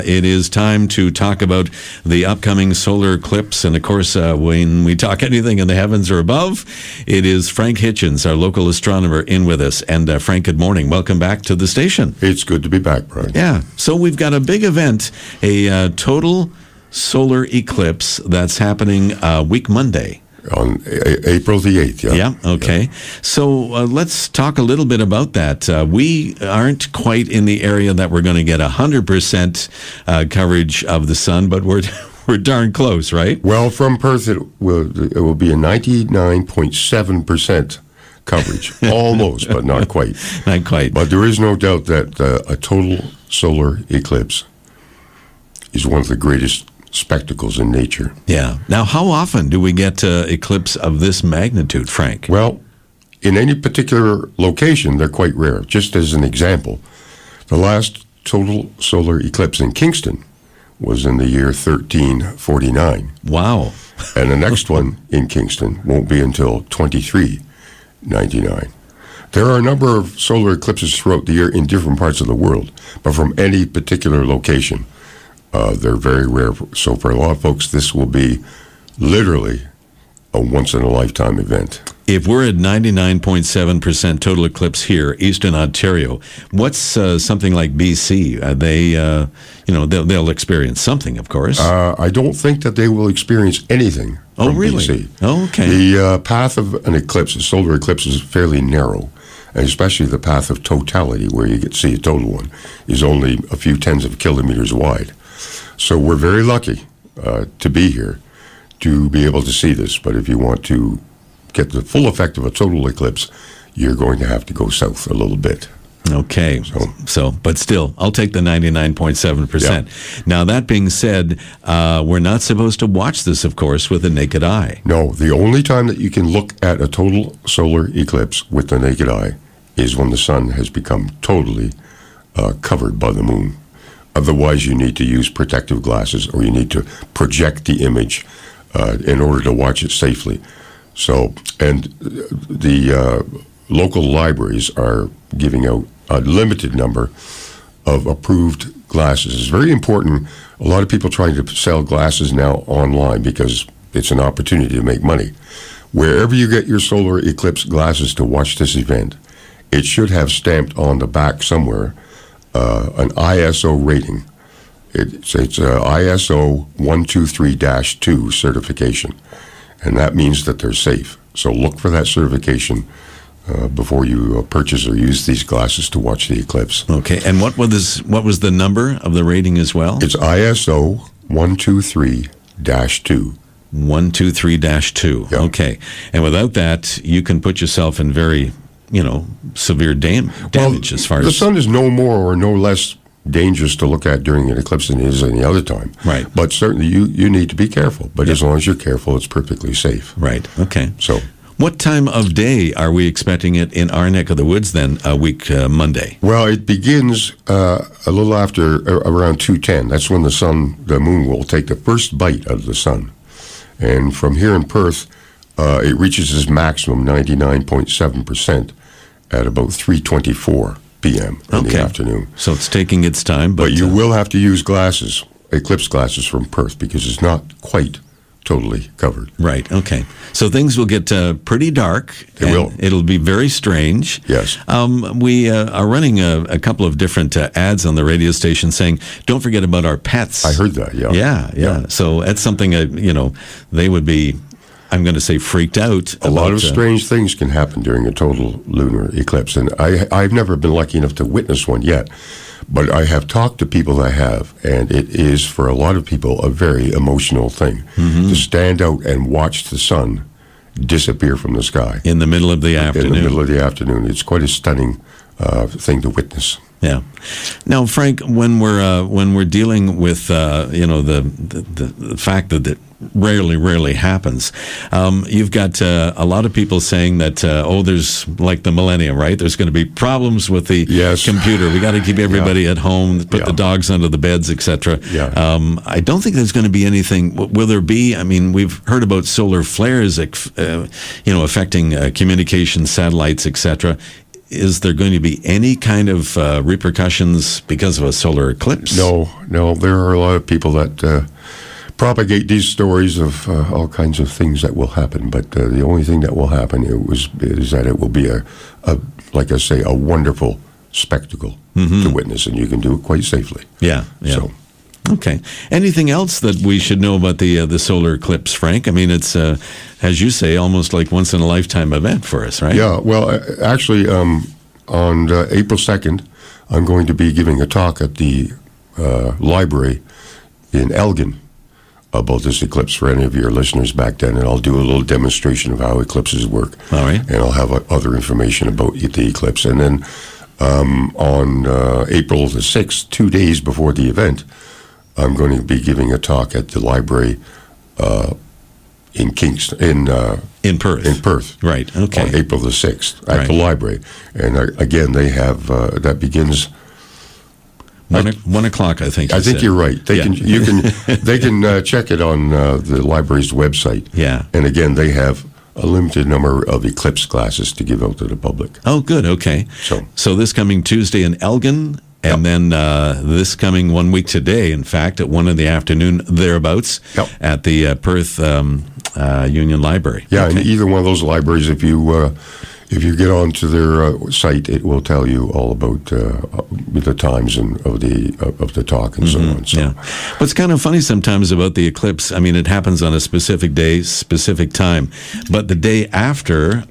It is time to talk about the upcoming solar eclipse. And of course, when we talk anything in the heavens or above, it is Frank Hitchens, our local astronomer, in with us. And Frank, good morning. Welcome back to the station. It's good to be back, Brian. Yeah. So we've got a big event, a total solar eclipse that's happening week Monday. On April the 8th, yeah. Yeah, okay. Yeah. So let's talk a little bit about that. We aren't quite in the area that we're going to get 100% coverage of the sun, but we're darn close, right? Well, from Perth, it will be a 99.7% coverage. Almost, but not quite. Not quite. But there is no doubt that a total solar eclipse is one of the greatest spectacles in nature. Yeah. Now, how often do we get eclipse of this magnitude, Frank? Well, in any particular location, they're quite rare. Just as an example, the last total solar eclipse in Kingston was in the year 1349. Wow. And the next one in Kingston won't be until 2399. There are a number of solar eclipses throughout the year in different parts of the world, but from any particular location, they're very rare. So for a lot of folks, this will be literally a once-in-a-lifetime event. If we're at 99.7% total eclipse here, Eastern Ontario, what's something like BC? They'll experience something, of course. I don't think that they will experience anything from really? BC. Oh, okay. The path of an eclipse, a solar eclipse, is fairly narrow, and especially the path of totality, where you get to see a total one, is only a few tens of kilometers wide. So we're very lucky to be here to be able to see this. But if you want to get the full effect of a total eclipse, you're going to have to go south a little bit. Okay. So, but still, I'll take the 99.7%. Yeah. Now, that being said, we're not supposed to watch this, of course, with the naked eye. No, the only time that you can look at a total solar eclipse with the naked eye is when the sun has become totally covered by the moon. Otherwise, you need to use protective glasses, or you need to project the image in order to watch it safely. So, and the local libraries are giving out a limited number of approved glasses. It's very important. A lot of people trying to sell glasses now online because it's an opportunity to make money. Wherever you get your solar eclipse glasses to watch this event, it should have stamped on the back somewhere an ISO rating. It's ISO 123-2 certification, and that means that they're safe. So look for that certification before you purchase or use these glasses to watch the eclipse. Okay, and what was the number of the rating as well? It's ISO 123-2. 123-2. Yeah. Okay, and without that, you can put yourself in very severe damage as far as... The sun is no more or no less dangerous to look at during an eclipse than it is any other time. Right. But certainly you need to be careful. But as long as you're careful, it's perfectly safe. Right, okay. So, what time of day are we expecting it in our neck of the woods then, week Monday? Well, it begins a little after, around 2:10. That's when the moon will take the first bite out of the sun. And from here in Perth, it reaches its maximum, 99.7%, at about 3:24 p.m. in the afternoon. So it's taking its time. But you will have to use glasses, eclipse glasses from Perth, because it's not quite totally covered. Right, okay. So things will get pretty dark. They will. It'll be very strange. Yes. We are running a couple of different ads on the radio station saying, don't forget about our pets. I heard that, yeah. Yeah. So that's something, they would be, I'm going to say, freaked out. A lot of strange things can happen during a total lunar eclipse, and I've never been lucky enough to witness one yet, but I have talked to people that have, and it is, for a lot of people, a very emotional thing to stand out and watch the sun disappear from the sky. In the middle of the afternoon. In the middle of the afternoon. It's quite a stunning thing to witness. Yeah. Now, Frank, when we're dealing with the fact that it rarely happens, you've got a lot of people saying that there's like the millennium, right? There's going to be problems with the computer. We got to keep everybody at home, put the dogs under the beds, etc. I don't think there's going to be anything. Will there be? I mean, we've heard about solar flares, affecting communication satellites, etc. is there going to be any kind of repercussions because of a solar eclipse? No. There are a lot of people that propagate these stories of all kinds of things that will happen, but the only thing that will happen is that it will be like I say, a wonderful spectacle to witness, and you can do it quite safely. Yeah. So. Okay. Anything else that we should know about the solar eclipse, Frank? I mean, it's, as you say, almost like once-in-a-lifetime event for us, right? Yeah, well, actually, on April 2nd, I'm going to be giving a talk at the library in Elgin about this eclipse for any of your listeners back then, and I'll do a little demonstration of how eclipses work. All right. And I'll have other information about the eclipse. And then on April the 6th, 2 days before the event, I'm going to be giving a talk at the library in Kingston, in Perth. In Perth. Right, okay. On April the 6th at the library. And again, they have, that begins... 1 o'clock, I think. I think you're right. They can check it on the library's website. Yeah. And again, they have a limited number of eclipse classes to give out to the public. Oh, good. Okay. So this coming Tuesday in Elgin, and then this coming 1 week today, in fact, at 1 in the afternoon, thereabouts, at the Perth Union Library. Yeah, and either one of those libraries, if you get onto their site, it will tell you all about the times and of the talk and so on. So. Yeah, but it's kind of funny sometimes about the eclipse. I mean, it happens on a specific day, specific time, but the day after,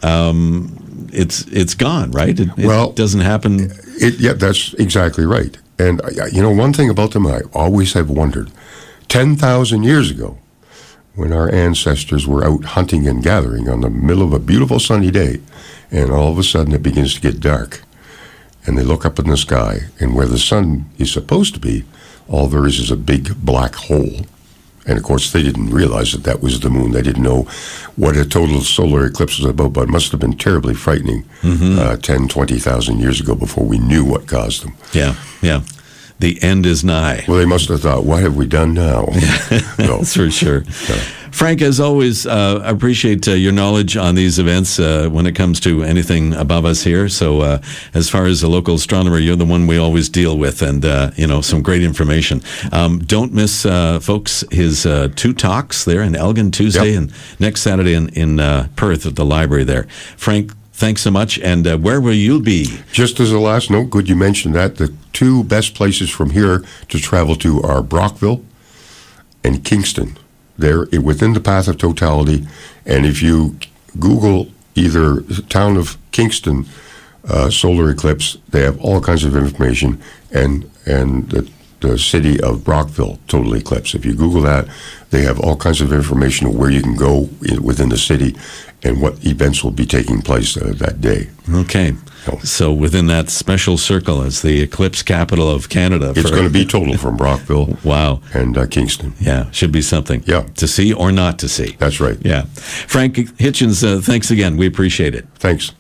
it's gone, right? It doesn't happen. Yeah, that's exactly right. And one thing about them I always have wondered: 10,000 years ago, when our ancestors were out hunting and gathering on the middle of a beautiful sunny day, and all of a sudden it begins to get dark, and they look up in the sky, and where the sun is supposed to be, all there is a big black hole. And of course, they didn't realize that was the moon. They didn't know what a total solar eclipse was about, but it must have been terribly frightening 10, 20,000 years ago before we knew what caused them. Yeah. The end is nigh. Well, they must have thought, what have we done now? That's for sure. Frank, as always, I appreciate your knowledge on these events when it comes to anything above us here. So as far as a local astronomer, you're the one we always deal with, and, some great information. Don't miss, folks, his 2 talks there in Elgin Tuesday and next Saturday in Perth at the library there. Frank, thanks so much. And where will you be? Just as a last note, good you mentioned that. The 2 best places from here to travel to are Brockville and Kingston. They're within the path of totality. And if you Google either town of Kingston solar eclipse, they have all kinds of information, and the city of Brockville total eclipse. If you Google that, they have all kinds of information of where you can go within the city and what events will be taking place that day. Okay. So within that special circle as the eclipse capital of Canada. It's going to be total from Brockville. Wow. And Kingston. Yeah, should be something. Yeah. To see or not to see. That's right. Yeah. Frank Hitchens, thanks again. We appreciate it. Thanks.